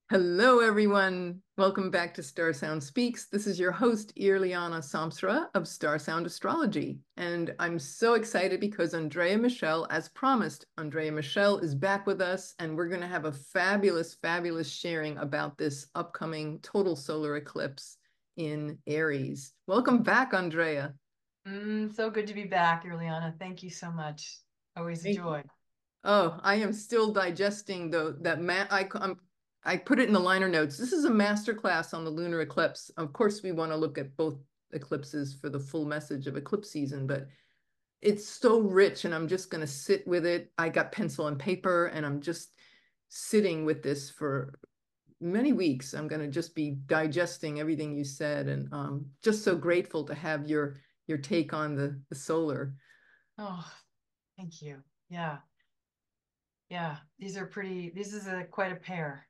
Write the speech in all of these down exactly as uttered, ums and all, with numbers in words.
Hello, everyone. Welcome back to Star Sound Speaks. This is your host, Irliana Samsra of Star Sound Astrology. And I'm so excited because Andrea Michelle, as promised, Andrea Michelle is back with us, and we're going to have a fabulous, fabulous sharing about this upcoming total solar eclipse in Aries. Welcome back, Andrea. Mm, so good to be back, Juliana. Thank you so much. Always a Thank you. joy. Oh, I am still digesting the that ma I I'm, I put it in the liner notes. This is a master class on the lunar eclipse. Of course, we want to look at both eclipses for the full message of eclipse season, but it's so rich, and I'm just going to sit with it. I got pencil and paper, and I'm just sitting with this for many weeks. I'm going to just be digesting everything you said, and um, just so grateful to have your your take on the the solar. Oh, thank you. Yeah, yeah. These are pretty, this is a quite a pair.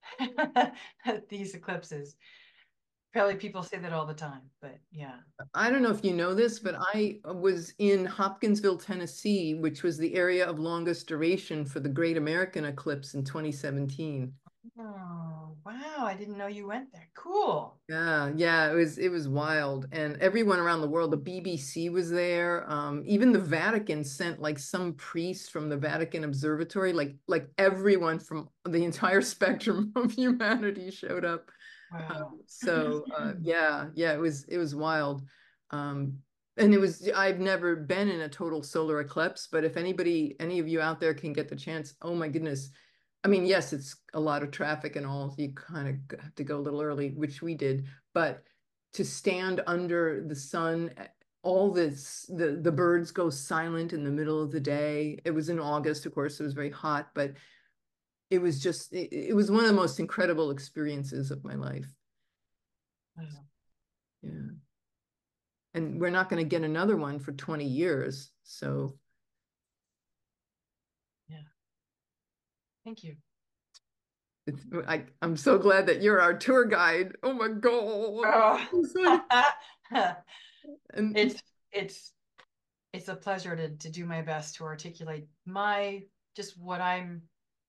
These eclipses. Probably people say that all the time, but yeah. I don't know if you know this, but I was in Hopkinsville, Tennessee, which was the area of longest duration for the Great American Eclipse in twenty seventeen. Oh, wow. I didn't know you went there. Cool. Yeah, yeah, it was it was wild, and everyone around the world. The B B C was there. Um, even the Vatican sent like some priest from the Vatican Observatory. Like like everyone from the entire spectrum of humanity showed up. Wow. Um, so uh, yeah, yeah, it was it was wild. Um, and it was I've never been in a total solar eclipse, but if anybody, any of you out there can get the chance, oh my goodness. I mean, yes, it's a lot of traffic and all. So you kind of have to go a little early, which we did, but to stand under the sun, all this, the the birds go silent in the middle of the day. It was in August, of course, it was very hot, but it was just it, it was one of the most incredible experiences of my life. Wow. Yeah. And we're not going to get another one for twenty years. So Yeah. Thank you. it's, I, I'm so glad that you're our tour guide. Oh my God. Oh. It's like, and It's it's it's a pleasure to to do my best to articulate my just what I'm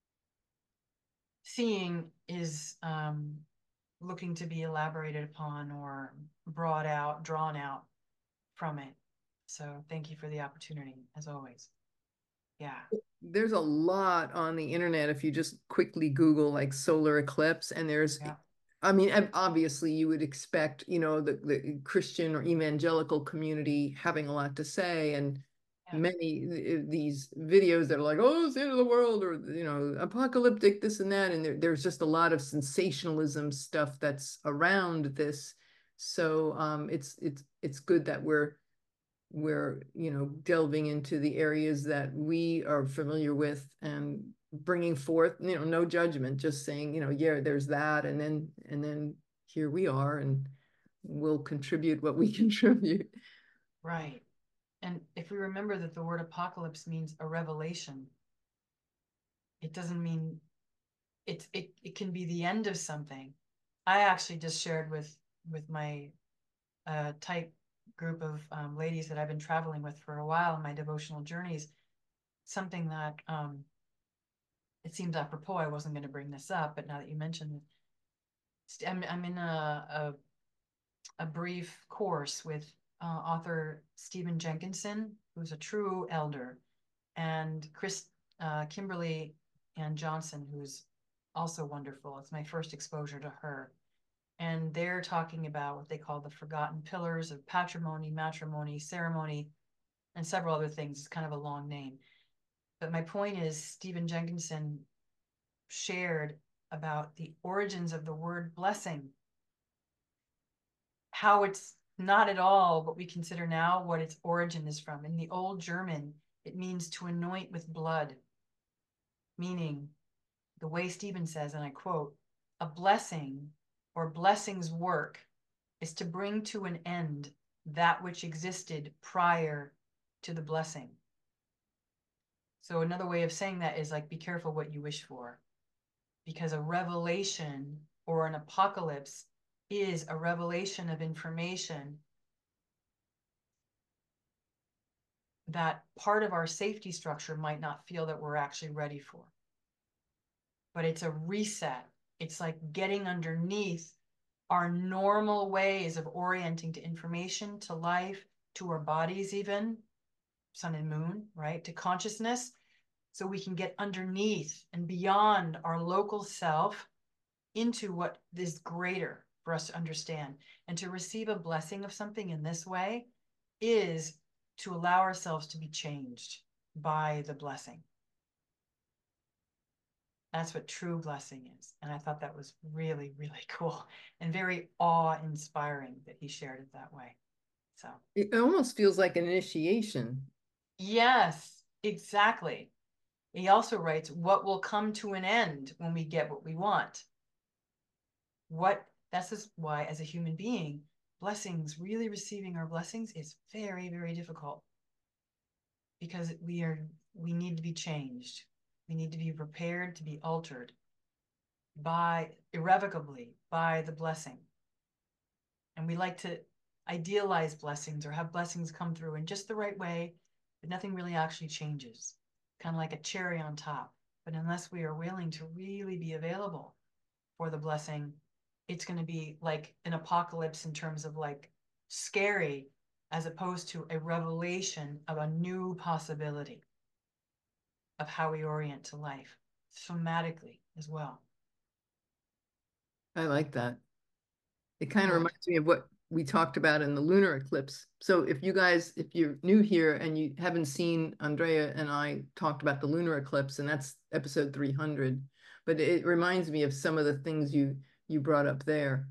seeing is um, looking to be elaborated upon or brought out, drawn out from it. So thank you for the opportunity, as always. Yeah. there's a lot on the internet if you just quickly Google like solar eclipse, and there's, Yeah. I mean, obviously you would expect, you know, the, the Christian or evangelical community having a lot to say, and Yeah. many these videos that are like, oh, it's the end of the world, or, you know, apocalyptic, this and that. And there, there's just a lot of sensationalism stuff that's around this. So um, it's, it's, it's good that we're, we're, you know, delving into the areas that we are familiar with and bringing forth, you know, no judgment, just saying, you know, yeah, there's that, and then and then here we are, and we'll contribute what we contribute. Right. And if we remember that the word apocalypse means a revelation, it doesn't mean it's it, it can be the end of something. I actually just shared with with my uh, tight group of um, ladies that I've been traveling with for a while in my devotional journeys, something that um, it seems apropos. I wasn't going to bring this up, but now that you mentioned it, I'm, I'm in a, a, a brief course with uh, author Stephen Jenkinson, who's a true elder, and Chris uh, Kimberly Ann Johnson, who's also wonderful. It's my first exposure to her. And they're talking about what they call the forgotten pillars of patrimony, matrimony, ceremony, and several other things. It's kind of a long name. But my point is, Stephen Jenkinson shared about the origins of the word blessing, how it's not at all what we consider now what its origin is from. In the old German, it means to anoint with blood, meaning the way Stephen says, and I quote, a blessing or blessing's work is to bring to an end that which existed prior to the blessing. So another way of saying that is like, be careful what you wish for, because a revelation or an apocalypse is a revelation of information that part of our safety structure might not feel that we're actually ready for. But it's a reset. It's like getting underneath our normal ways of orienting to information, to life, to our bodies, even sun and moon, right? To consciousness. So we can get underneath and beyond our local self into what is greater for us to understand. And to receive a blessing of something in this way is to allow ourselves to be changed by the blessing. That's what true blessing is. And I thought that was really, really cool and very awe-inspiring that he shared it that way. So, It almost feels like an initiation. yes, exactly. He also writes, what will come to an end when we get what we want? What, that's just why, as a human being, blessings, really receiving our blessings is very, very difficult because we are, we need to be changed. We need to be prepared to be altered by irrevocably by the blessing. And we like to idealize blessings or have blessings come through in just the right way, but nothing really actually changes. Kind of like a cherry on top. But unless we are willing to really be available for the blessing, it's going to be like an apocalypse in terms of like scary, as opposed to a revelation of a new possibility of how we orient to life, somatically as well. I like that. It kind of Good. reminds me of what we talked about in the lunar eclipse. So if you guys, if you're new here and you haven't seen, Andrea and I talked about the lunar eclipse, and that's episode three hundred, but it reminds me of some of the things you you brought up there.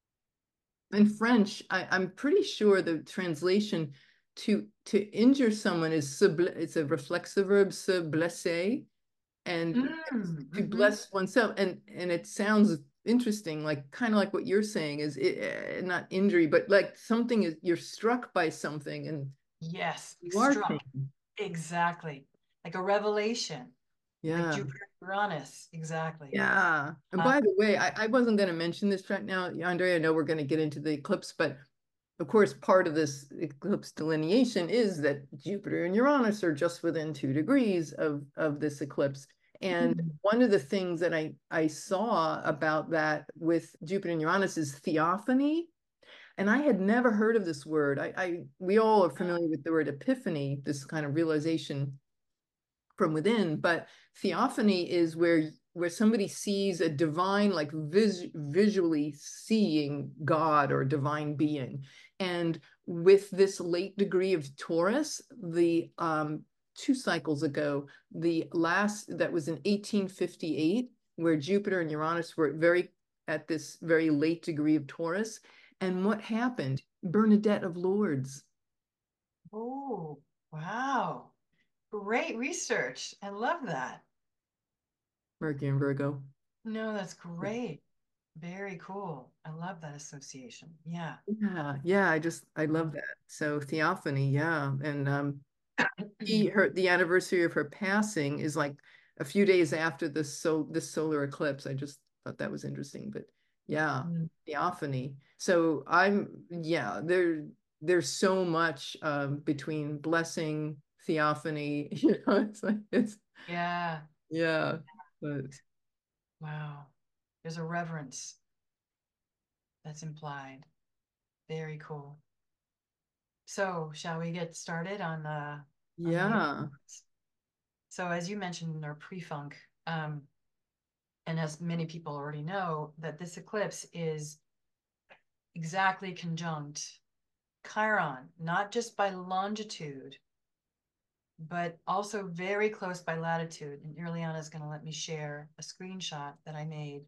In French, I, I'm pretty sure the translation to to injure someone is se, it's a reflexive verb, se blesser, and Mm, to mm-hmm. bless oneself. And and it sounds interesting, like kind of like what you're saying is it, uh, not injury, but like something is you're struck by something and Yes, you are struck. changed. Exactly. Like a revelation, like Yeah. Jupiter Uranus. Exactly. Yeah. And Uh, by the way, I, I wasn't going to mention this right now, Andrea. I know we're going to get into the eclipse, but of course, part of this eclipse delineation is that Jupiter and Uranus are just within two degrees of, of this eclipse. And one of the things that I, I saw about that with Jupiter and Uranus is theophany. And I had never heard of this word. I, I we all are familiar with the word epiphany, this kind of realization from within, but theophany is where where somebody sees a divine, like vis visually seeing God or divine being. And with this late degree of Taurus, the um, two cycles ago, the last that was in eighteen fifty-eight, where Jupiter and Uranus were very at this very late degree of Taurus. And what happened? Bernadette of Lourdes. oh, wow. Great research. I love that. Mercury and Virgo. No, that's great. Very cool. I love that association. Yeah. Yeah, yeah, I just I love that. So theophany, yeah. And um he her the anniversary of her passing is like a few days after this so this solar eclipse. I just thought that was interesting. But yeah, Mm. theophany. So I'm yeah, there there's so much um between blessing, theophany, you know, it's like it's Yeah. yeah. But Wow. There's a reverence that's implied. Very cool. So, shall we get started on the on the yeah. so as you mentioned in our pre-funk, um, and as many people already know, that this eclipse is exactly conjunct Chiron, not just by longitude, but also very close by latitude. And Ileana is going to let me share a screenshot that I made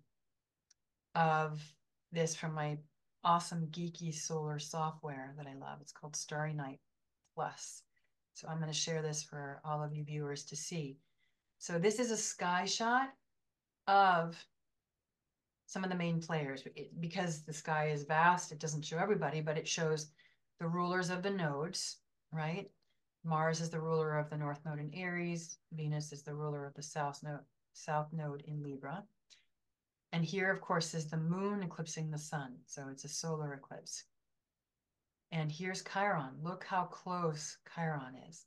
of this from my awesome geeky solar software that I love. It's called Starry Night Plus. So I'm going to share this for all of you viewers to see. So this is a sky shot of some of the main players. It, because the sky is vast, it doesn't show everybody, but it shows the rulers of the nodes, right? Mars is the ruler of the North Node in Aries. Venus is the ruler of the South Node, South Node in Libra. And here, of course, is the moon eclipsing the sun. So it's a solar eclipse. And here's Chiron. Look how close Chiron is.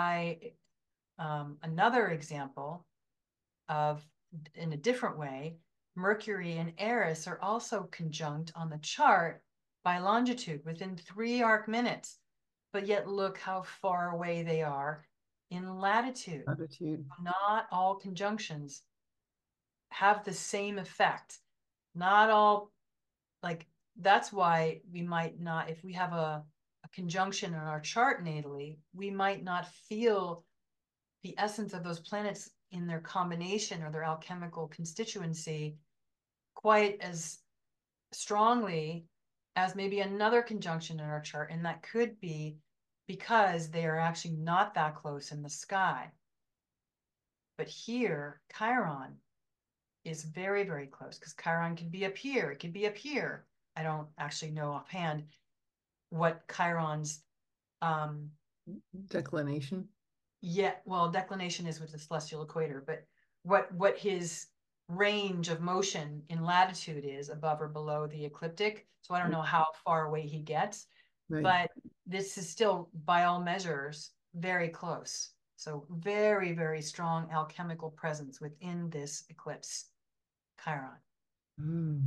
By um, another example of, in a different way, Mercury and Eris are also conjunct on the chart by longitude within three arc minutes, but yet look how far away they are in latitude. Latitude. Not all conjunctions have the same effect. Not all, like, that's why we might not, if we have a, a conjunction in our chart natally, we might not feel the essence of those planets in their combination or their alchemical constituency quite as strongly as maybe another conjunction in our chart. And that could be because they are actually not that close in the sky. But here, Chiron is very, very close, because Chiron can be up here, it can be up here. I don't actually know offhand what Chiron's um declination. Yeah, well, declination is with the celestial equator, but what what his range of motion in latitude is above or below the ecliptic. So I don't know how far away he gets, Right. but this is still, by all measures, very close. So very, very strong alchemical presence within this eclipse, Chiron. Mm.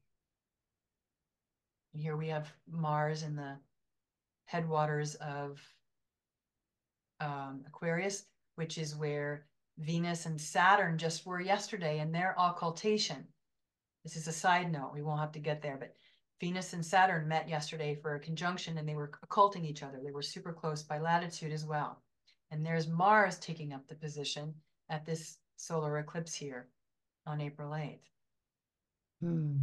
And here we have Mars in the headwaters of um, Aquarius, which is where Venus and Saturn just were yesterday in their occultation. This is a side note, we won't have to get there, but Venus and Saturn met yesterday for a conjunction, and they were occulting each other. They were super close by latitude as well. And there's Mars taking up the position at this solar eclipse here on April eighth. Mm.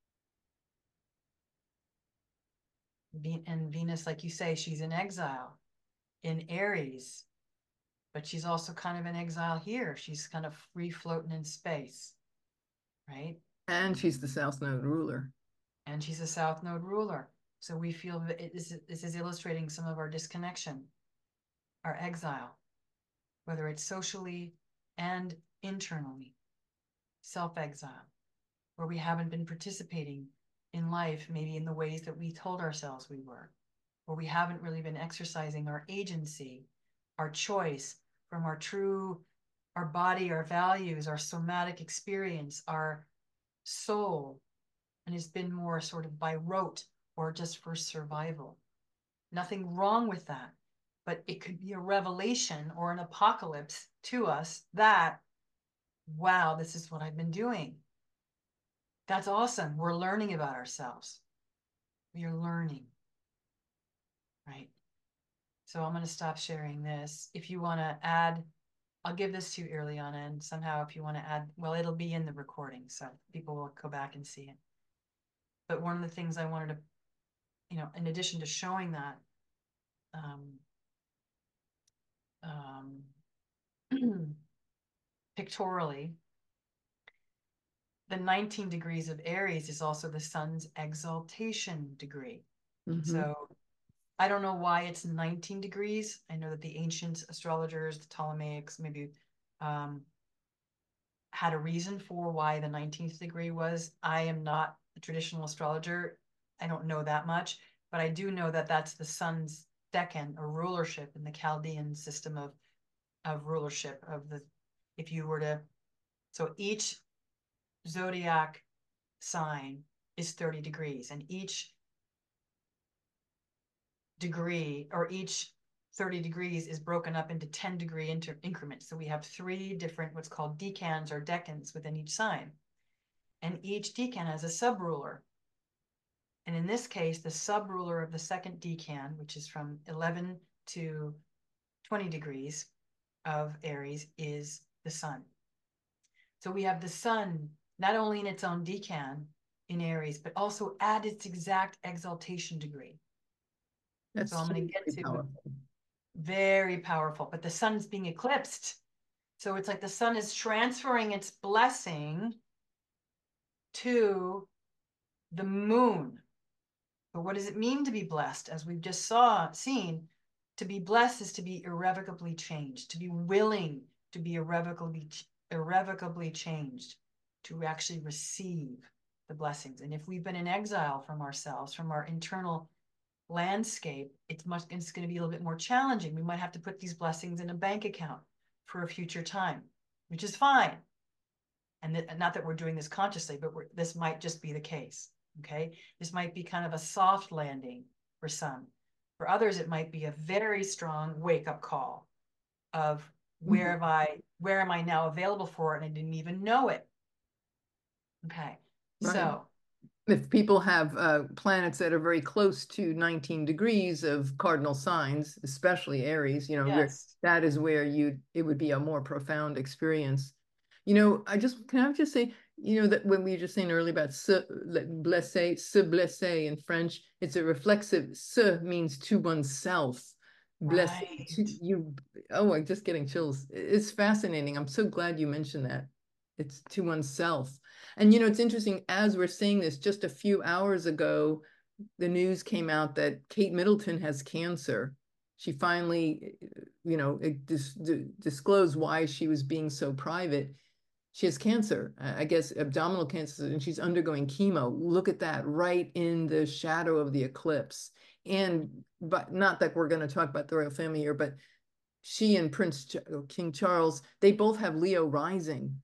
And Venus, like you say, she's in exile in Aries, but she's also kind of in exile here. She's kind of free floating in space, right? And she's the South Node ruler. And she's a South Node ruler. So we feel that it is, this is illustrating some of our disconnection, our exile, whether it's socially and internally, self-exile, where we haven't been participating in life, maybe in the ways that we told ourselves we were, where we haven't really been exercising our agency, our choice from our true, our body, our values, our somatic experience, our soul, and it's been more sort of by rote or just for survival. Nothing wrong with that, but it could be a revelation or an apocalypse to us that, wow, this is what I've been doing. That's awesome. We're learning about ourselves. We are learning, right? So I'm going to stop sharing this. If you want to add, I'll give this to you early on, and somehow if you want to add, well, it'll be in the recording, so people will go back and see it. But one of the things I wanted to, you know, in addition to showing that, um, um, pictorially, the nineteen degrees of Aries is also the sun's exaltation degree. Mm-hmm. So I don't know why it's nineteen degrees. I know that the ancient astrologers, the Ptolemaics, maybe um, had a reason for why the nineteenth degree was. I am not a traditional astrologer. I don't know that much, but I do know that that's the sun's decan, or rulership in the Chaldean system of, of rulership of the, if you were to, so each zodiac sign is thirty degrees, and each degree, or each thirty degrees is broken up into ten degree inter increments. So we have three different what's called decans or decans within each sign. And each decan has a sub-ruler. And in this case, the sub-ruler of the second decan, which is from eleven to twenty degrees of Aries, is the sun. So we have the sun not only in its own decan in Aries, but also at its exact exaltation degree. That's so I'm going to get to powerful. Very powerful, but the sun's being eclipsed. So it's like the sun is transferring its blessing to the moon. But what does it mean to be blessed? As we've just saw, seen, to be blessed is to be irrevocably changed, to be willing to be irrevocably, irrevocably changed, to actually receive the blessings. And if we've been in exile from ourselves, from our internal landscape, it's much, it's going to be a little bit more challenging. We might have to put these blessings in a bank account for a future time, which is fine. And th not that we're doing this consciously, but we're, this might just be the case. Okay. This might be kind of a soft landing for some. For others, it might be a very strong wake up call of where have I, where am I now available for it? And I didn't even know it. Okay. Right. So If people have uh, planets that are very close to nineteen degrees of cardinal signs, especially Aries, you know, where yes, that is where you it would be a more profound experience. You know, I just can I just say, you know, that when we were just saying earlier about se blessé, se blessé in French, it's a reflexive. Se means to oneself. Blessé, right. to you. Oh, I'm just getting chills. It's fascinating. I'm so glad you mentioned that. It's to oneself. And you know, it's interesting, as we're saying this, just a few hours ago, the news came out that Kate Middleton has cancer. She finally, you know, dis disclosed why she was being so private. She has cancer, I guess abdominal cancer, and she's undergoing chemo. Look at that, right in the shadow of the eclipse. And but not that we're going to talk about the royal family here, but she and Prince Ch King Charles, they both have Leo rising.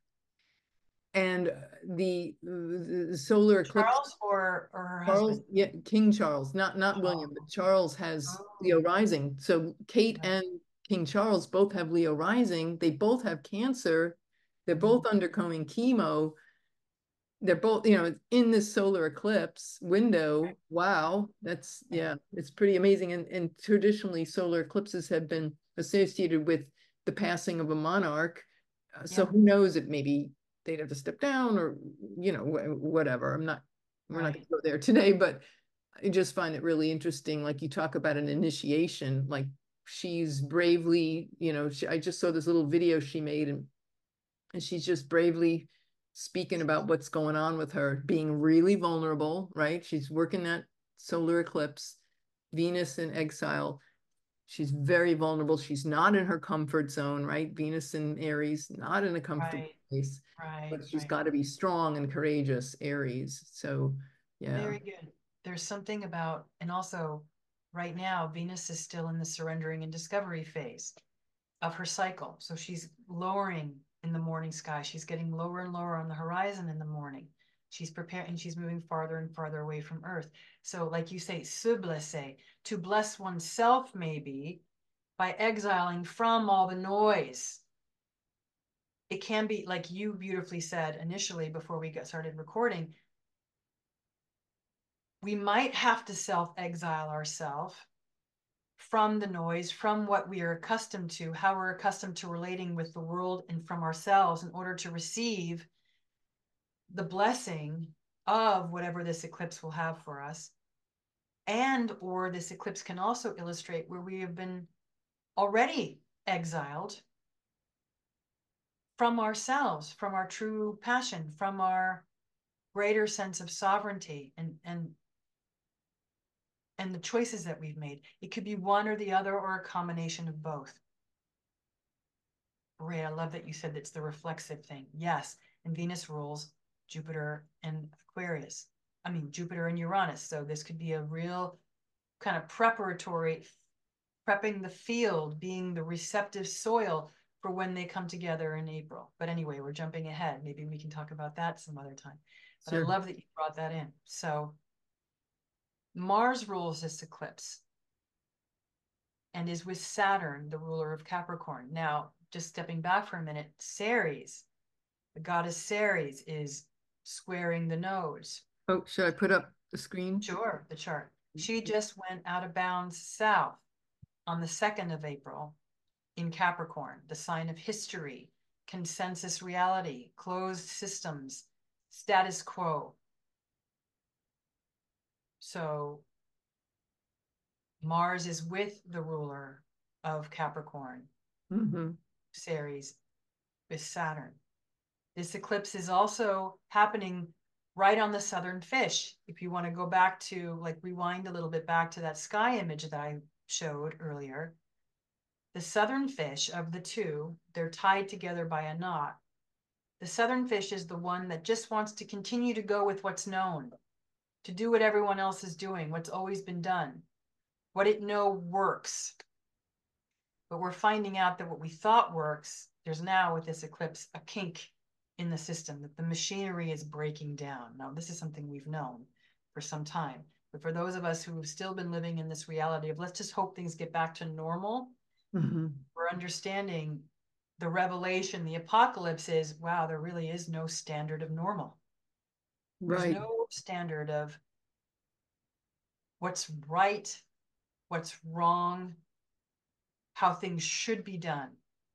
And the, the solar eclipse, Charles or or her Charles, husband? yeah, King Charles, not not Oh, William, but Charles has Leo oh, rising. So Kate right. and King Charles both have Leo rising. They both have cancer. They're both undergoing chemo. They're both, you know, in this solar eclipse window. Wow, that's Yeah. yeah, it's pretty amazing. And and traditionally, solar eclipses have been associated with the passing of a monarch. Uh, so Yeah. who knows if maybe they'd have to step down or you know whatever. I'm not. We're not going Right. to go there today, but I just find it really interesting. Like you talk about an initiation, like she's bravely, you know, she, I just saw this little video she made, and and she's just bravely speaking about what's going on with her, being really vulnerable, right? She's working that solar eclipse, Venus in exile. She's very vulnerable. She's not in her comfort zone, right? Venus in Aries, not in a comfortable Right. place, Right. but she's Right. got to be strong and courageous, Aries. So, yeah. Very good. There's something about, and also right now, Venus is still in the surrendering and discovery phase of her cycle. So she's lowering in the morning sky. She's getting lower and lower on the horizon in the morning. She's preparing, she's moving farther and farther away from Earth. So, like you say, se blesser, to bless oneself, maybe by exiling from all the noise. It can be, like you beautifully said initially before we got started recording, we might have to self-exile ourselves from the noise, from what we are accustomed to, how we're accustomed to relating with the world and from ourselves in order to receive the blessing of whatever this eclipse will have for us. And or this eclipse can also illustrate where we have been already exiled from ourselves, from our true passion, from our greater sense of sovereignty and and and the choices that we've made. It could be one or the other or a combination of both. Great. I love that you said that's the reflexive thing. Yes. And Venus rules Jupiter and Aquarius. I mean, Jupiter and Uranus. So this could be a real kind of preparatory, prepping the field, being the receptive soil for when they come together in April. But anyway, we're jumping ahead. Maybe we can talk about that some other time. But I Sure. love that you brought that in. So Mars rules this eclipse and is with Saturn, the ruler of Capricorn. Now, just stepping back for a minute, Ceres, the goddess Ceres, is squaring the nodes. Oh, should I put up the screen? Sure, the chart. She just went out of bounds south on the second of April in Capricorn, the sign of history, consensus reality, closed systems, status quo. So Mars is with the ruler of Capricorn, Mm-hmm. Ceres, with Saturn. This eclipse is also happening right on the southern fish. If you want to go back to, like, rewind a little bit back to that sky image that I showed earlier, the southern fish of the two, they're tied together by a knot. The southern fish is the one that just wants to continue to go with what's known, to do what everyone else is doing, what's always been done, what it know works. But we're finding out that what we thought works, there's now with this eclipse a kink in the system, that the machinery is breaking down. Now, this is something we've known for some time. But for those of us who have still been living in this reality of let's just hope things get back to normal, mm-hmm. we're understanding the revelation, the apocalypse is, wow, there really is no standard of normal. There's right. no standard of what's right, what's wrong, how things should be done.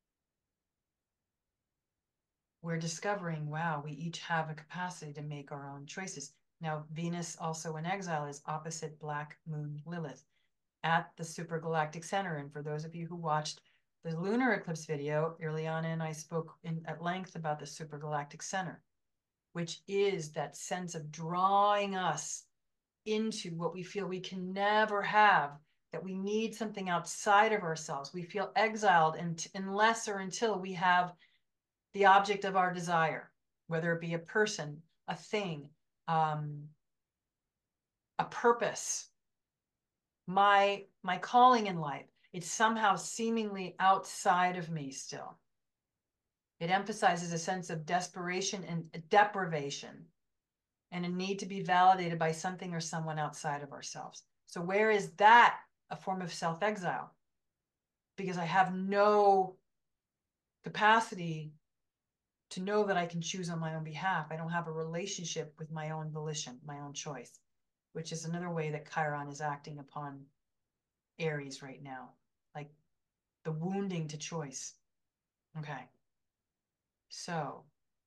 We're discovering, wow, we each have a capacity to make our own choices. Now, Venus, also in exile, is opposite Black Moon Lilith at the Supergalactic Center. And for those of you who watched the lunar eclipse video, Ileana and I spoke in, at length about the Supergalactic Center, which is that sense of drawing us into what we feel we can never have, that we need something outside of ourselves. We feel exiled and unless or until we have the object of our desire, whether it be a person, a thing, um, a purpose, my, my calling in life. It's somehow seemingly outside of me still. It emphasizes a sense of desperation and deprivation and a need to be validated by something or someone outside of ourselves. So where is that a form of self-exile? Because I have no capacity to know that I can choose on my own behalf. I don't have a relationship with my own volition, my own choice, which is another way that Chiron is acting upon Aries right now, like the wounding to choice. Okay. So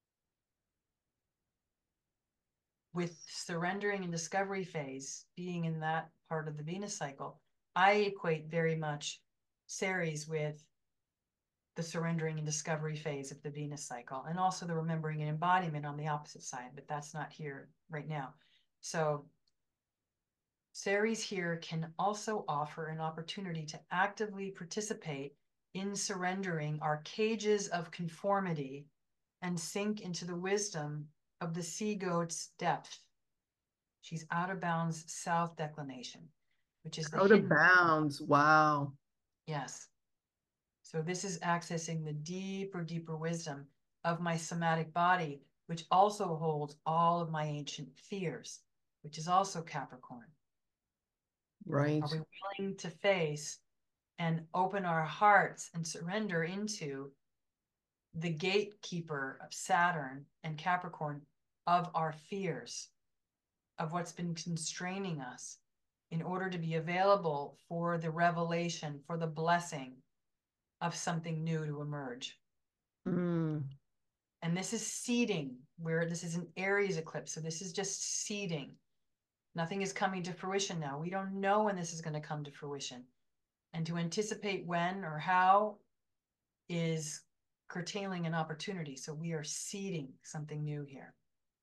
with surrendering and discovery phase being in that part of the Venus cycle, I equate very much Ceres with the surrendering and discovery phase of the Venus cycle, and also the remembering and embodiment on the opposite side, but that's not here right now. So Ceres here can also offer an opportunity to actively participate in surrendering our cages of conformity and sink into the wisdom of the sea goat's depth. She's out of bounds south declination, which is the out hidden. of bounds. Wow. Yes. So this is accessing the deeper, deeper wisdom of my somatic body, which also holds all of my ancient fears, which is also Capricorn. Right. Are we willing to face and open our hearts and surrender into the gatekeeper of Saturn and Capricorn of our fears, of what's been constraining us, in order to be available for the revelation, for the blessing of something new to emerge? Mm. And this is seeding, where this is an Aries eclipse. So this is just seeding. Nothing is coming to fruition now. We don't know when this is going to come to fruition. And to anticipate when or how is curtailing an opportunity. So we are seeding something new here.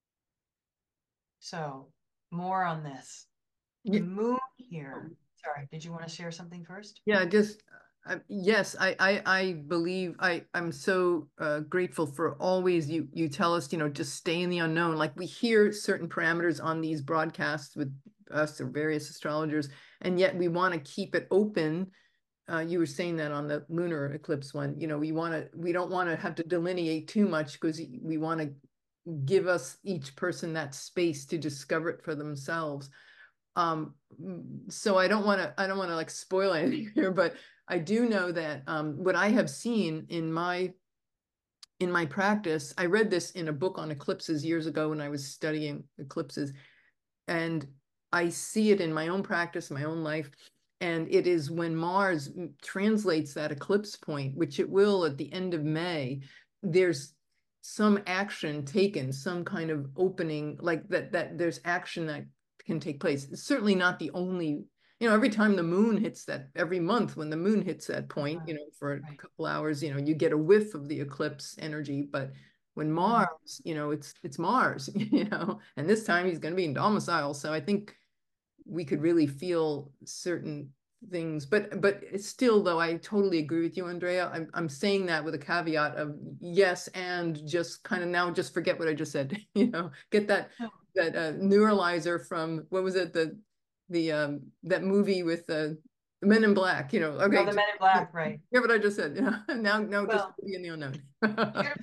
So more on this. The Yeah. moon here. Sorry, did you want to share something first? Yeah, just uh, yes, I, I I believe I I'm so uh, grateful for always you you tell us, you know, just stay in the unknown. Like we hear certain parameters on these broadcasts with us or various astrologers, and yet we want to keep it open. Uh, you were saying that on the lunar eclipse one, you know, we want to, we don't want to have to delineate too much because we want to give us each person that space to discover it for themselves. Um, so I don't want to, I don't want to like spoil anything here, but I do know that um, what I have seen in my, in my practice, I read this in a book on eclipses years ago when I was studying eclipses, and I see it in my own practice, my own life. And it is when Mars translates that eclipse point, which it will at the end of May, there's some action taken, some kind of opening, like that, that there's action that can take place. It's certainly not the only, you know, every time the moon hits that, every month when the moon hits that point, you know, for a Right. couple hours, you know, you get a whiff of the eclipse energy, but when Mars, you know, it's it's Mars, you know, and this time he's going to be in domicile. So I think we could really feel certain things, but but still, though, I totally agree with you, Andrea. I'm I'm saying that with a caveat of yes, and just kind of now just forget what I just said. You know, get that oh. that uh, neuralizer from what was it the the um that movie with the uh, Men in Black. You know, okay, oh, the Men in Black, right? Yeah, what I just said. You know, now now well, just be in the unknown. Beautiful.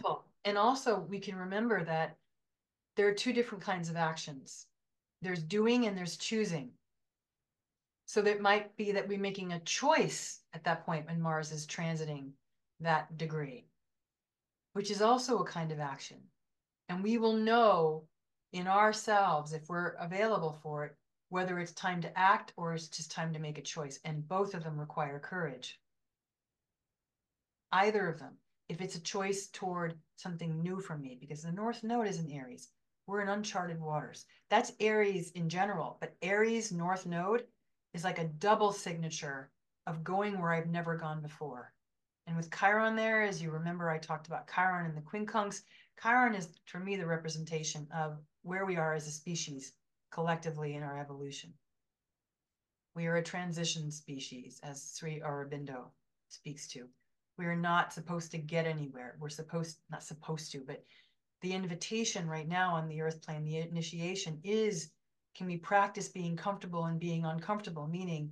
And also we can remember that there are two different kinds of actions. There's doing and there's choosing. So that might be that we're making a choice at that point when Mars is transiting that degree, which is also a kind of action. And we will know in ourselves, if we're available for it, whether it's time to act or it's just time to make a choice. And both of them require courage. Either of them. If it's a choice toward something new for me, because the North Node is in Aries. We're in uncharted waters. That's Aries in general, but Aries North Node is like a double signature of going where I've never gone before. And with Chiron there, as you remember, I talked about Chiron and the quincunx. Chiron is, for me, the representation of where we are as a species collectively in our evolution. We are a transition species, as Sri Aurobindo speaks to. We are not supposed to get anywhere. We're supposed, not supposed to, but the invitation right now on the earth plane, the initiation is, can we practice being comfortable and being uncomfortable? Meaning,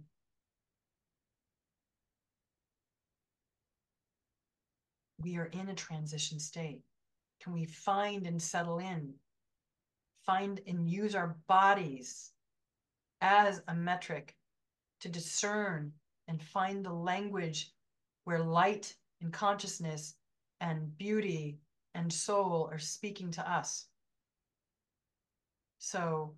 we are in a transition state. Can we find and settle in? Find and use our bodies as a metric to discern and find the language where light and consciousness and beauty and soul are speaking to us. So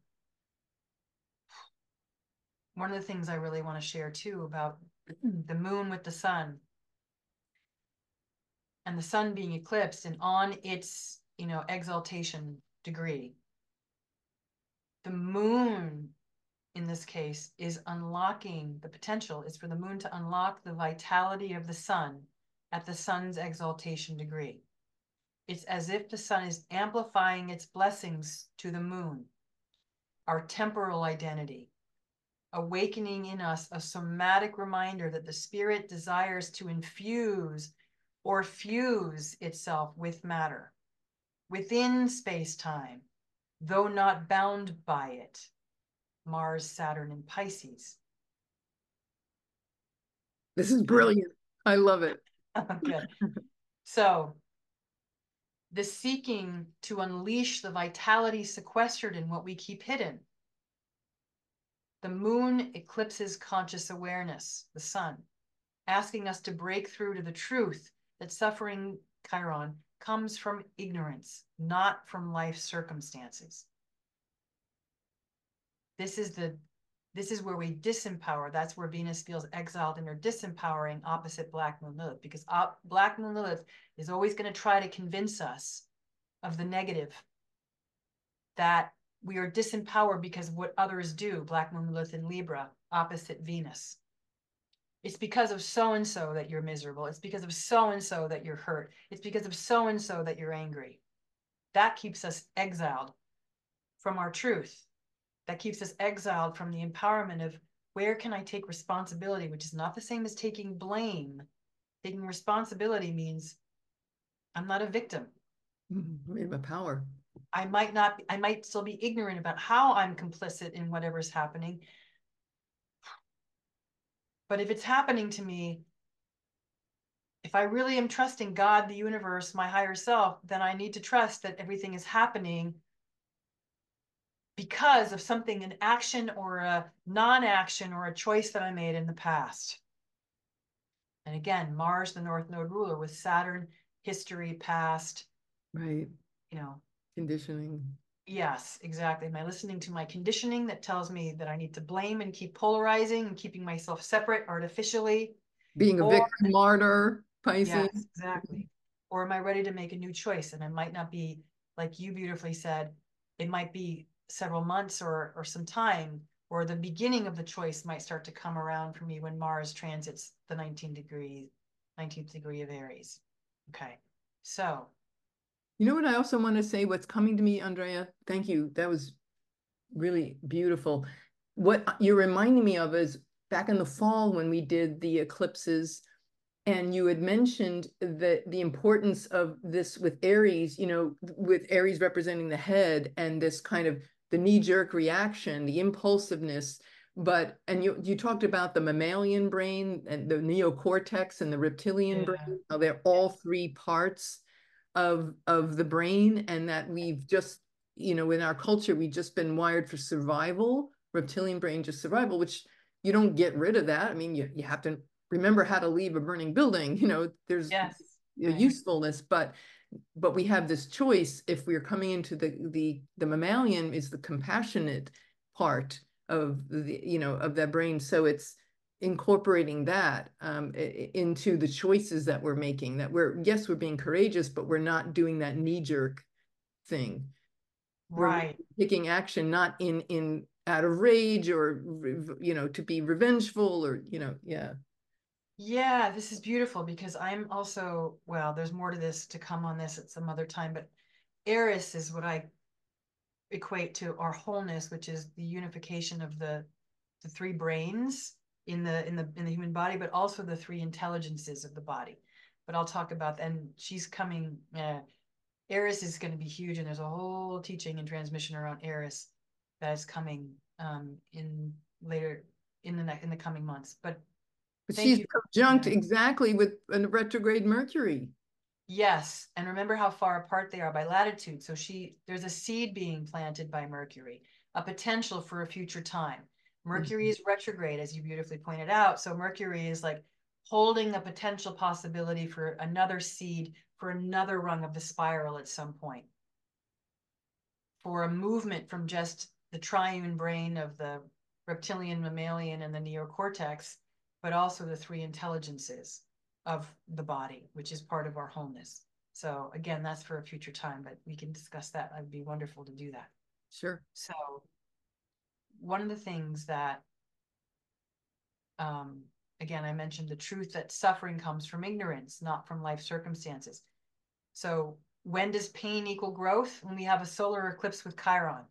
one of the things I really want to share too about the moon with the sun and the sun being eclipsed and on its, you know, exaltation degree, the moon in this case is unlocking, the potential is for the moon to unlock the vitality of the sun at the sun's exaltation degree. It's as if the sun is amplifying its blessings to the moon, our temporal identity, awakening in us a somatic reminder that the spirit desires to infuse or fuse itself with matter within space-time, though not bound by it. Mars, Saturn, and Pisces. This is brilliant. I love it. Good. So the seeking to unleash the vitality sequestered in what we keep hidden. The moon eclipses conscious awareness, the sun, asking us to break through to the truth that suffering, Chiron, comes from ignorance, not from life circumstances. This is the this is where we disempower. That's where Venus feels exiled in her disempowering opposite Black Moon Lilith, because op, Black Moon Lilith is always going to try to convince us of the negative, that we are disempowered because of what others do. Black Moon Lilith in Libra, opposite Venus. It's because of so-and-so that you're miserable. It's because of so-and-so that you're hurt. It's because of so-and-so that you're angry. That keeps us exiled from our truth. That keeps us exiled from the empowerment of where can I take responsibility, which is not the same as taking blame. Taking responsibility means I'm not a victim. Mm-hmm. In my power. I might not, I might still be ignorant about how I'm complicit in whatever's happening. But if it's happening to me, if I really am trusting God, the universe, my higher self, then I need to trust that everything is happening because of something, an action or a non-action or a choice that I made in the past. And again, Mars, the North Node ruler, with Saturn, history, past. Right. You know. Conditioning. Yes, exactly. Am I listening to my conditioning that tells me that I need to blame and keep polarizing and keeping myself separate artificially? Being a or, victim, martyr, Pisces. Yes, exactly. Or am I ready to make a new choice? And it might not be, like you beautifully said, it might be several months or or some time, or the beginning of the choice might start to come around for me when Mars transits the nineteenth degree, nineteenth degree of Aries. Okay, so. You know what I also want to say, what's coming to me, Andrea? Thank you. That was really beautiful. What you're reminding me of is back in the fall when we did the eclipses, and you had mentioned that the importance of this with Aries, you know, with Aries representing the head and this kind of the knee-jerk reaction, the impulsiveness. But, and you, you talked about the mammalian brain and the neocortex and the reptilian Yeah. brain, how they're all three parts of of the brain, and that we've just, you know, in our culture, we've just been wired for survival, reptilian brain, just survival, which you don't get rid of that. I mean, you, you have to remember how to leave a burning building, you know, there's Yes. a Right. usefulness, but but we have this choice. If we're coming into the the the mammalian is the compassionate part of the, you know, of that brain. So it's incorporating that um, into the choices that we're making, that we're, yes, we're being courageous, but we're not doing that knee-jerk thing. We're Right. taking action, not in in out of rage or, you know, to be revengeful or, you know, yeah. Yeah, this is beautiful because I'm also, well, there's more to this to come on this at some other time, but Eris is what I equate to our wholeness, which is the unification of the the three brains in the in the in the human body, but also the three intelligences of the body. But I'll talk about that. And she's coming. Uh, Eris is going to be huge, and there's a whole teaching and transmission around Eris that is coming um, in later in the next in the coming months. But But thank she's you. conjunct exactly with a retrograde Mercury. Yes, and remember how far apart they are by latitude. So she there's a seed being planted by Mercury, a potential for a future time. Mercury is retrograde, as you beautifully pointed out. So Mercury is like holding a potential possibility for another seed, for another rung of the spiral at some point, for a movement from just the triune brain of the reptilian, mammalian, and the neocortex, but also the three intelligences of the body, which is part of our wholeness. So again, that's for a future time, but we can discuss that. It'd be wonderful to do that. Sure. So one of the things that, um, again, I mentioned the truth that suffering comes from ignorance, not from life circumstances. So when does pain equal growth? When we have a solar eclipse with Chiron.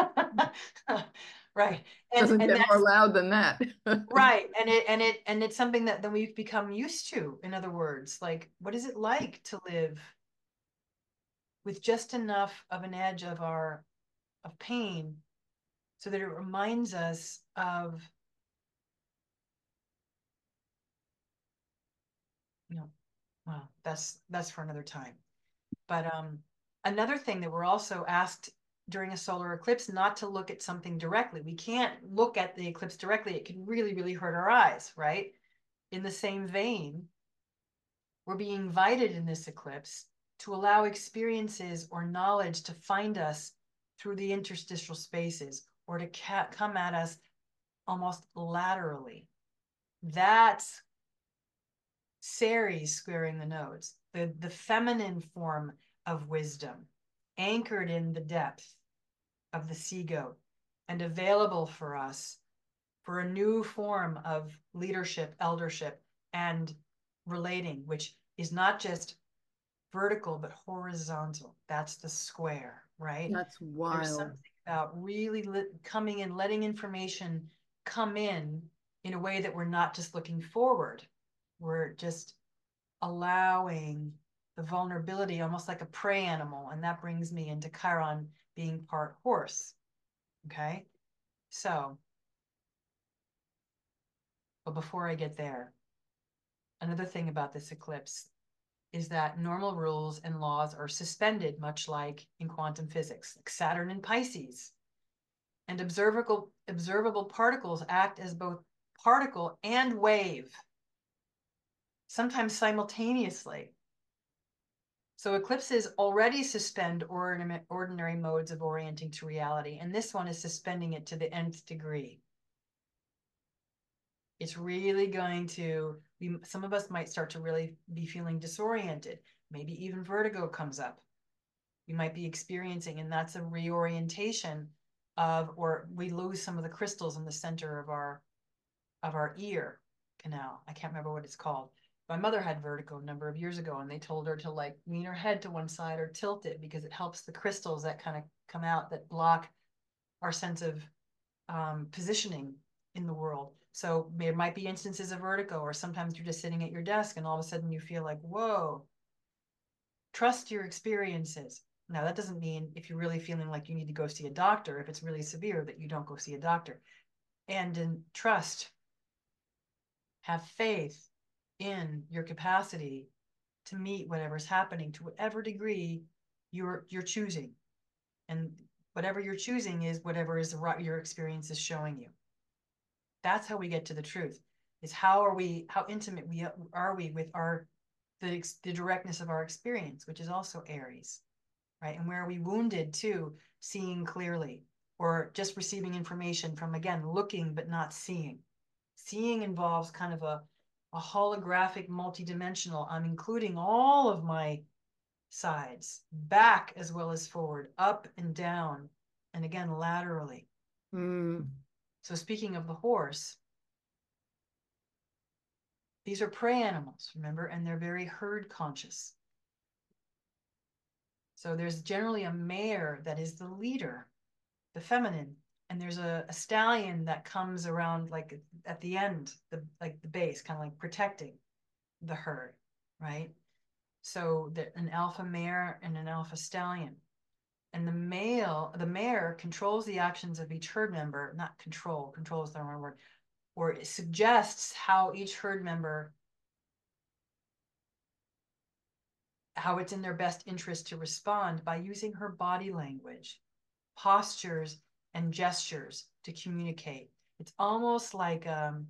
Right. And Doesn't and get more that's loud than that. right. And it and it and it's something that then we've become used to. In other words, like what is it like to live with just enough of an edge of our of pain so that it reminds us of, you know, well, that's that's for another time. But um, another thing that we're also asked during a solar eclipse not to look at something directly. We can't look at the eclipse directly. It can really, really hurt our eyes, right? In the same vein, we're being invited in this eclipse to allow experiences or knowledge to find us through the interstitial spaces or to ca- come at us almost laterally. That's Ceres squaring the nodes, the, the feminine form of wisdom, anchored in the depth of the sea goat and available for us for a new form of leadership, eldership, and relating, which is not just vertical, but horizontal. That's the square, right? That's There's wild. something about really coming in, letting information come in in a way that we're not just looking forward. We're just allowing the vulnerability, almost like a prey animal. And that brings me into Chiron being part horse. Okay. So, but before I get there, another thing about this eclipse is that normal rules and laws are suspended, much like in quantum physics, like Saturn in Pisces. And observable, observable particles act as both particle and wave, sometimes simultaneously. So eclipses already suspend ordinary modes of orienting to reality, and this one is suspending it to the nth degree. It's really going to be, some of us might start to really be feeling disoriented. Maybe even vertigo comes up. You might be experiencing, and that's a reorientation of, or we lose some of the crystals in the center of our of our ear canal. I can't remember what it's called. My mother had vertigo a number of years ago, and they told her to like lean her head to one side or tilt it because it helps the crystals that kind of come out that block our sense of um, positioning in the world. So there might be instances of vertigo, or sometimes you're just sitting at your desk and all of a sudden you feel like, whoa, trust your experiences. Now, that doesn't mean if you're really feeling like you need to go see a doctor, if it's really severe, that you don't go see a doctor. And in trust, have faith in your capacity to meet whatever's happening to whatever degree you're you're choosing. And whatever you're choosing is whatever is your experience is showing you. That's how we get to the truth. Is how are we, how intimate we are we with our the, the directness of our experience, which is also Aries, right? And where are we wounded too, seeing clearly, or just receiving information from, again, looking but not seeing. Seeing involves kind of a, a holographic, multidimensional. I'm including all of my sides, back as well as forward, up and down, and again, laterally. Mm. So speaking of the horse, these are prey animals, remember, and they're very herd conscious. So there's generally a mare that is the leader, the feminine, and there's a, a stallion that comes around like at the end, the like the base, kind of like protecting the herd, right? So the, an alpha mare and an alpha stallion. And the male, the mare controls the actions of each herd member, not control, control is the wrong word, or it suggests how each herd member, how it's in their best interest to respond by using her body language, postures, and gestures to communicate. It's almost like um,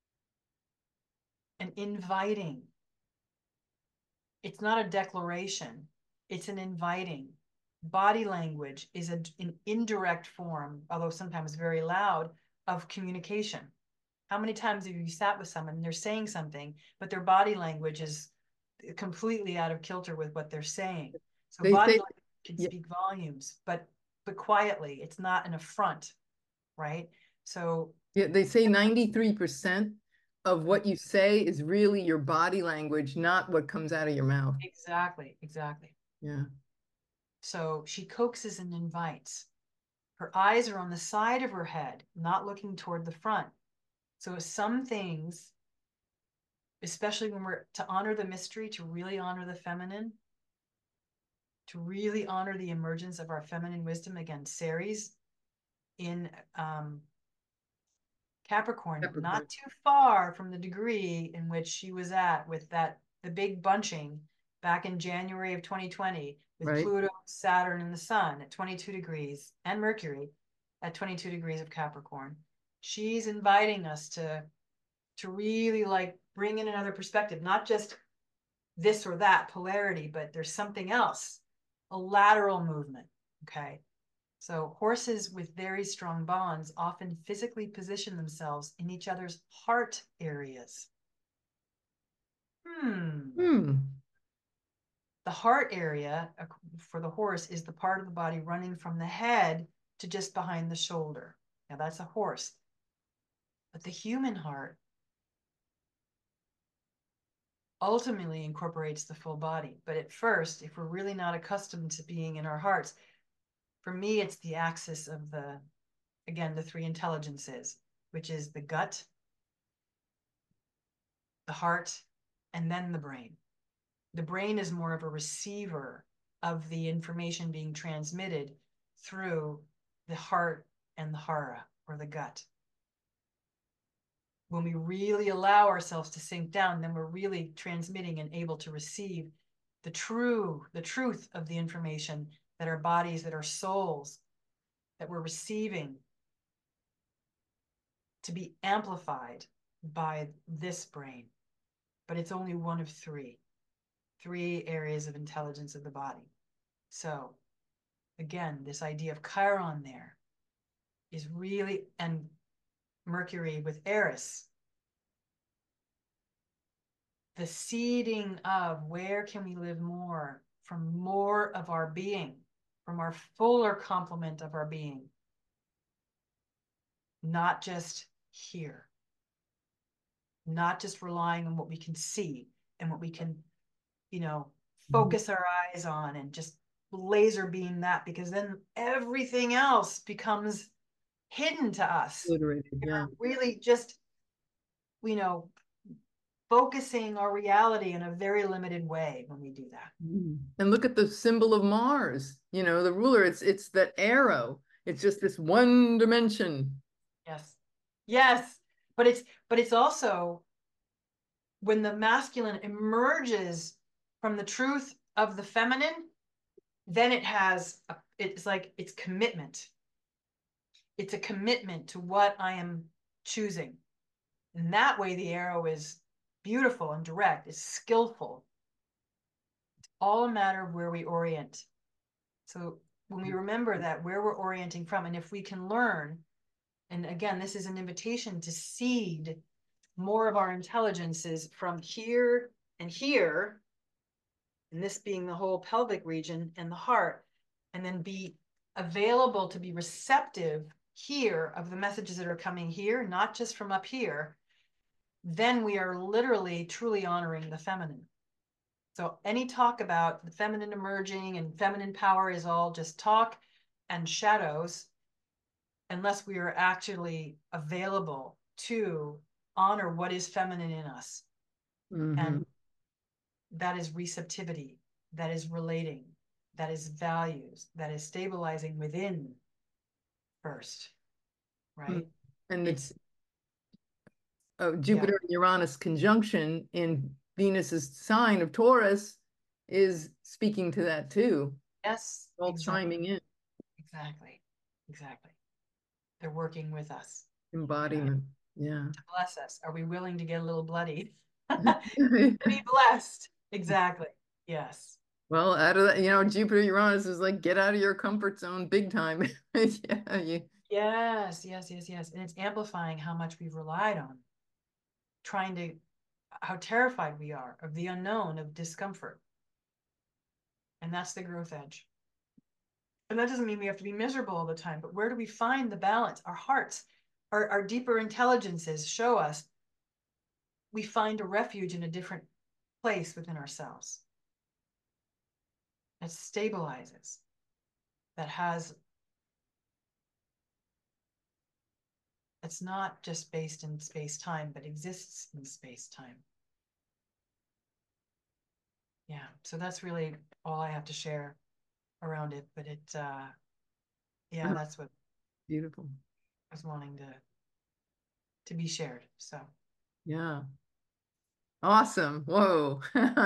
an inviting. It's not a declaration, it's an inviting. Body language is a, an indirect form, although sometimes very loud, of communication. How many times have you sat with someone and they're saying something, but their body language is completely out of kilter with what they're saying? So They body say, language can yeah, speak volumes, but but quietly. It's not an affront, right? So yeah, they say ninety-three percent of what you say is really your body language, not what comes out of your mouth. exactly, exactly. Yeah. So she coaxes and invites. Her eyes are on the side of her head, not looking toward the front. So some things, especially when we're to honor the mystery, to really honor the feminine, to really honor the emergence of our feminine wisdom, again, Ceres in um, Capricorn, Capricorn. not too far from the degree in which she was at with that, the big bunching back in January of twenty twenty with Right. Pluto, Saturn, and the Sun at twenty-two degrees, and Mercury at twenty-two degrees of Capricorn. She's inviting us to, to really like bring in another perspective, not just this or that polarity, but there's something else, a lateral movement, okay? So horses with very strong bonds often physically position themselves in each other's heart areas. Hmm. Hmm. The heart area for the horse is the part of the body running from the head to just behind the shoulder. Now that's a horse. But the human heart ultimately incorporates the full body. But at first, if we're really not accustomed to being in our hearts, for me, it's the axis of the, again, the three intelligences, which is the gut, the heart, and then the brain. The brain is more of a receiver of the information being transmitted through the heart and the hara, or the gut. When we really allow ourselves to sink down, then we're really transmitting and able to receive the true, the truth of the information that our bodies, that our souls, that we're receiving to be amplified by this brain. But it's only one of three, three areas of intelligence of the body. So again, this idea of Chiron there is really, and Mercury with Eris, the seeding of where can we live more from more of our being, from our fuller complement of our being, not just here, not just relying on what we can see and what we can, you know, focus our eyes on and just laser beam that, because then everything else becomes hidden to us. Obliterated, yeah. We're really just, you know, focusing our reality in a very limited way when we do that. And look at the symbol of Mars, you know, the ruler, it's it's that arrow. It's just this one dimension. Yes. Yes. But it's but it's also when the masculine emerges from the truth of the feminine, then it has, a, it's like, it's commitment. It's a commitment to what I am choosing. And that way the arrow is beautiful and direct, is skillful. It's all a matter of where we orient. So when we remember that, where we're orienting from, and if we can learn, and again, this is an invitation to seed more of our intelligences from here and here, and this being the whole pelvic region and the heart, and then be available to be receptive here of the messages that are coming here, not just from up here, then we are literally truly honoring the feminine. So any talk about the feminine emerging and feminine power is all just talk and shadows, unless we are actually available to honor what is feminine in us. Mm-hmm. And that is receptivity, that is relating, that is values, that is stabilizing within first, right? And it's, it's oh, Jupiter yeah. and Uranus conjunction in Venus's sign of Taurus is speaking to that too. Yes, All exactly. chiming in. Exactly. Exactly. They're working with us. Embodiment. Yeah. To bless us. Are we willing to get a little bloody? To be blessed. Exactly. Yes. Well, out of that, you know, Jupiter Uranus is like, get out of your comfort zone big time. Yeah, you, Yes, yes, yes, yes. And it's amplifying how much we've relied on, trying to, how terrified we are of the unknown, of discomfort. And that's the growth edge. And that doesn't mean we have to be miserable all the time, but where do we find the balance? Our hearts, our, our deeper intelligences show us we find a refuge in a different place within ourselves that stabilizes, that has, it's not just based in space-time, but exists in space-time. Yeah, so that's really all I have to share around it, but it, uh, yeah, that's what beautiful. I was wanting to, to be shared, so. Yeah. Awesome. Whoa.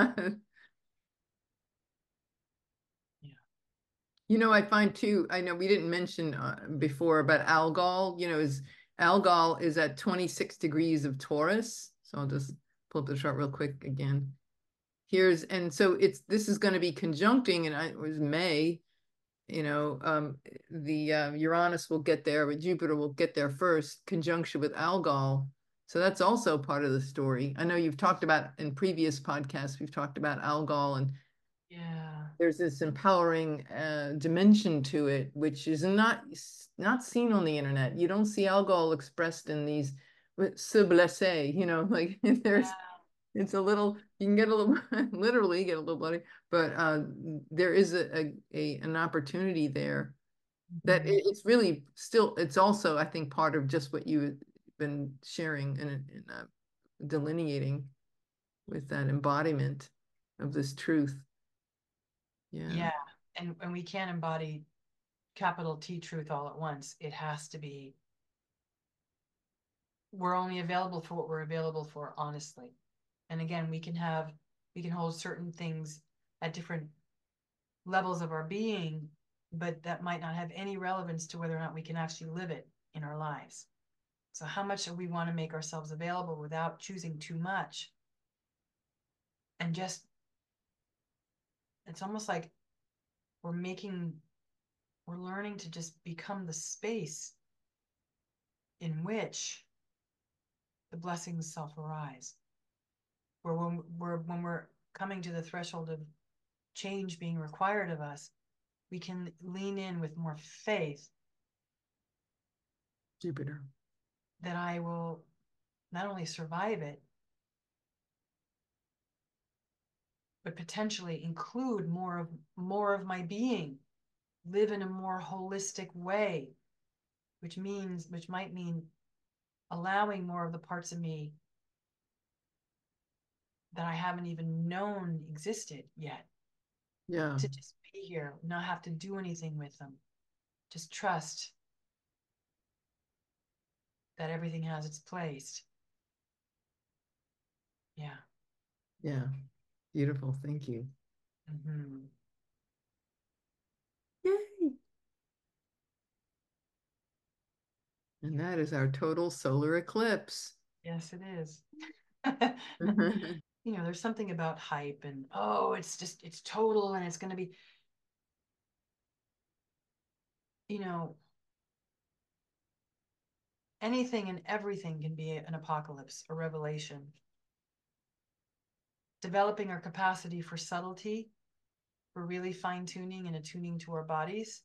Yeah. You know, I find too, I know we didn't mention uh, before, but Algol, you know, is Algol is at twenty-six degrees of Taurus. So I'll just pull up the chart real quick again. Here's, and so it's, this is going to be conjuncting, and I, it was May, you know, um, the uh, Uranus will get there, but Jupiter will get there first, conjunction with Algol. So that's also part of the story. I know you've talked about in previous podcasts, we've talked about Algol, and Yeah. there's this empowering uh, dimension to it, which is not not seen on the internet. You don't see Algol expressed in these se blesse, you know, like there's, Yeah. it's a little, you can get a little, literally get a little bloody, but uh, there is a, a, a an opportunity there that Mhm. it, it's really still, it's also, I think, part of just what you've been sharing and, and uh, delineating with that embodiment of this truth. Yeah. Yeah. And, and we can't embody capital T truth all at once. It has to be, we're only available for what we're available for, honestly. And again, we can have, we can hold certain things at different levels of our being, but that might not have any relevance to whether or not we can actually live it in our lives. So how much do we want to make ourselves available without choosing too much? And just, it's almost like we're making, we're learning to just become the space in which the blessings self-arise. Where when we're, when we're coming to the threshold of change being required of us, we can lean in with more faith Jupiter. that I will not only survive it, but potentially include more of more of my being, live in a more holistic way, which means, which might mean allowing more of the parts of me that I haven't even known existed yet, Yeah. to just be here, not have to do anything with them. Just trust that everything has its place. Yeah. Yeah. Beautiful. Thank you. Mm-hmm. Yay. And that is our total solar eclipse. Yes, it is. You know, there's something about hype and, oh, it's just, it's total and it's going to be, you know, anything and everything can be an apocalypse, a revelation. Developing our capacity for subtlety, for really fine tuning and attuning to our bodies,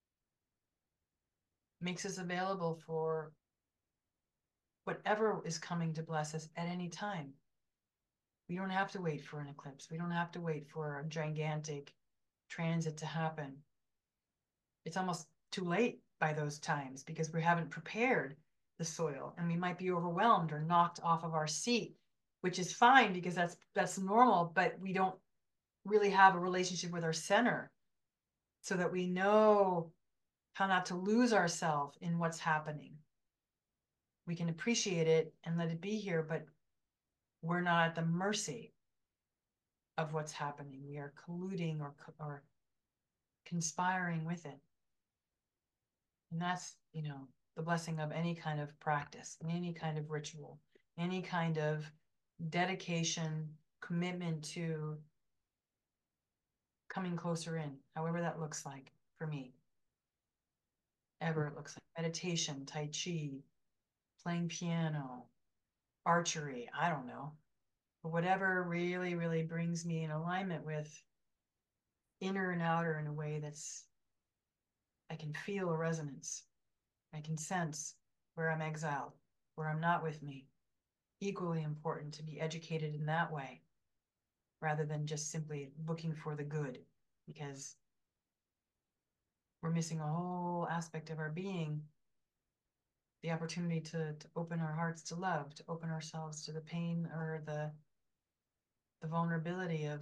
makes us available for whatever is coming to bless us at any time. We don't have to wait for an eclipse. We don't have to wait for a gigantic transit to happen. It's almost too late by those times because we haven't prepared the soil and we might be overwhelmed or knocked off of our seat, which is fine because that's that's normal, but we don't really have a relationship with our center so that we know how not to lose ourselves in what's happening. We can appreciate it and let it be here, but we're not at the mercy of what's happening. We are colluding or, or conspiring with it. And that's, you know, the blessing of any kind of practice, any kind of ritual, any kind of dedication, commitment to coming closer in, however that looks like for me. Ever it looks like meditation, Tai Chi, playing piano, archery, I don't know. But whatever really, really brings me in alignment with inner and outer in a way that's, I can feel a resonance. I can sense where I'm exiled, where I'm not with me. Equally important to be educated in that way rather than just simply looking for the good, because we're missing a whole aspect of our being, the opportunity to, to open our hearts to love, to open ourselves to the pain or the the vulnerability of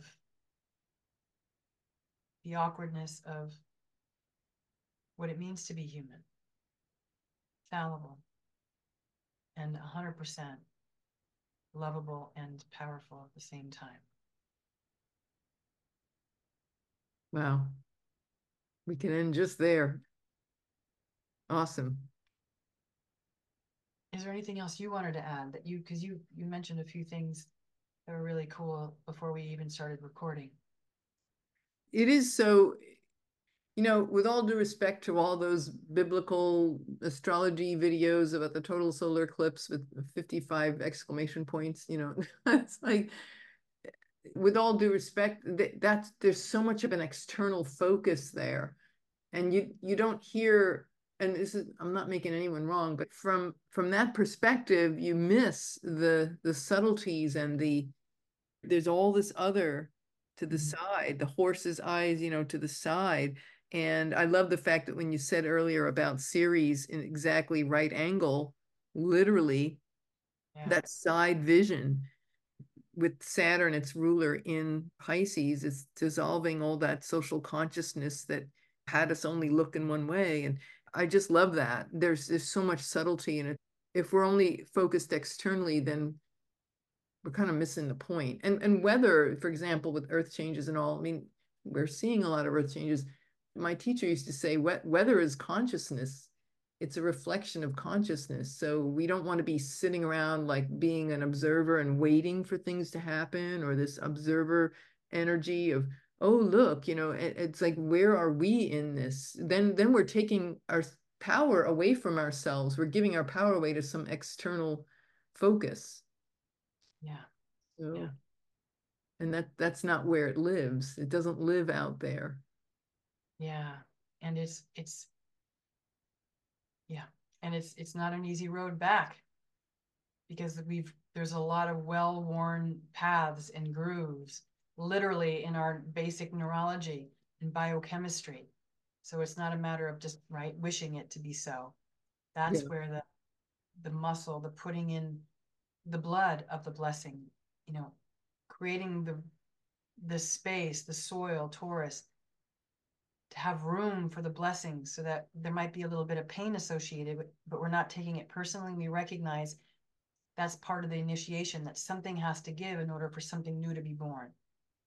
the awkwardness of what it means to be human, fallible, and one hundred percent lovable and powerful at the same time. Wow. We can end just there. Awesome. Is there anything else you wanted to add that you, because you you mentioned a few things that were really cool before we even started recording? It is so, you know, with all due respect to all those biblical astrology videos about the total solar eclipse with fifty-five exclamation points, you know, it's like, with all due respect, that that's there's so much of an external focus there. And you you don't hear, and this is, I'm not making anyone wrong, but from from that perspective, you miss the the subtleties and the there's all this other to the Mhm. side, the horse's eyes, you know, to the side. And I love the fact that when you said earlier about Ceres in exactly right angle, literally Yeah, that side vision with Saturn, its ruler in Pisces, is dissolving all that social consciousness that had us only look in one way. And I just love that. There's there's so much subtlety in it. If we're only focused externally, then we're kind of missing the point. And and weather, for example, with earth changes and all, I mean, we're seeing a lot of earth changes. My teacher used to say, wet weather is consciousness. It's a reflection of consciousness. So we don't want to be sitting around like being an observer and waiting for things to happen, or this observer energy of, oh, look, you know, it, it's like, where are we in this? Then then we're taking our power away from ourselves. We're giving our power away to some external focus. yeah, yeah, So, and that that's not where it lives. It doesn't live out there. yeah. And it's it's yeah, and it's it's not an easy road back because we've there's a lot of well-worn paths and grooves literally in our basic neurology and biochemistry. So it's not a matter of just right wishing it to be so. Yeah. That's where the the muscle, the putting in the blood of the blessing, you know, creating the the space, the soil, Taurus, to have room for the blessings so that there might be a little bit of pain associated with, but we're not taking it personally. We recognize that's part of the initiation, that something has to give in order for something new to be born.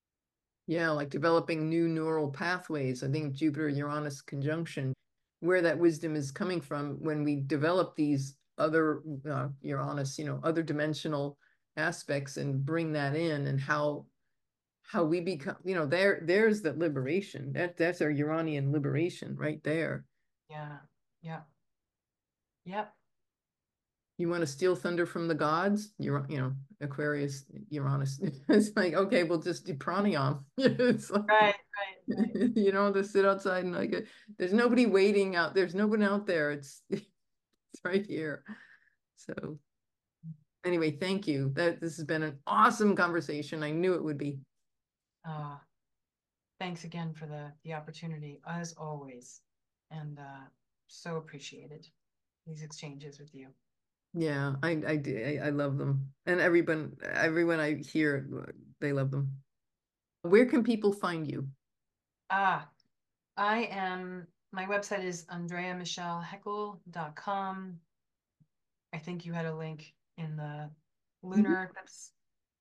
Yeah, like developing new neural pathways. I think Jupiter-Uranus conjunction, where that wisdom is coming from when we develop these other uh, Uranus, you know, other dimensional aspects and bring that in, and how how we become, you know, there there's that liberation. That that's our Uranian liberation right there. Yeah. Yeah. Yep. You want to steal thunder from the gods? You're, you know, Aquarius, Uranus. It's like, okay, we'll just do pranayama. It's like, Right, right, right. you know, to sit outside and like, there's nobody waiting out. There's no one out there. It's, it's right here. So anyway, thank you. That this has been an awesome conversation. I knew it would be. Uh, thanks again for the the opportunity, as always, and uh, so appreciated these exchanges with you. Yeah, I I do. I, I love them, and everyone everyone I hear, they love them. Where can people find you? Ah, I am. My website is andrea michelle heckel dot com. I think you had a link in the Mhm. lunar eclipse.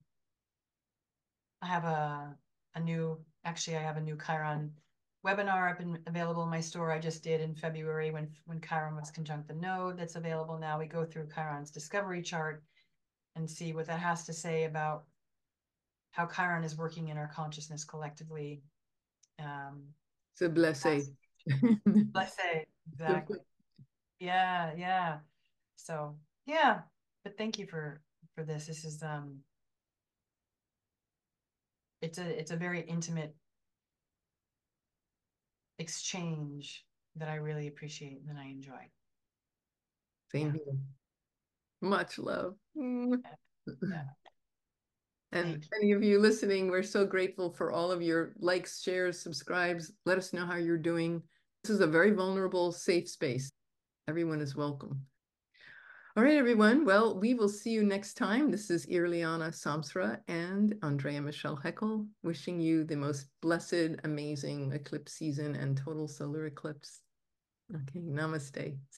I have a a new. Actually, I have a new Chiron webinar up and available in my store. I just did in February when when Chiron was conjunct the node. That's available now. We go through Chiron's discovery chart and see what that has to say about how Chiron is working in our consciousness collectively. Um, So blessé. let's say exactly. Yeah, yeah. So yeah, but thank you for for this. This is um, it's a it's a very intimate exchange that I really appreciate and that I enjoy. Same Yeah, here. Much love. Mm. yeah, yeah. And Thank you. any of you listening, we're so grateful for all of your likes, shares, subscribes. Let us know how you're doing. This is a very vulnerable, safe space. Everyone is welcome. All right, everyone. Well, we will see you next time. This is Irliana Samsra and Andrea Michelle Heckel wishing you the most blessed, amazing eclipse season and total solar eclipse. Okay, namaste.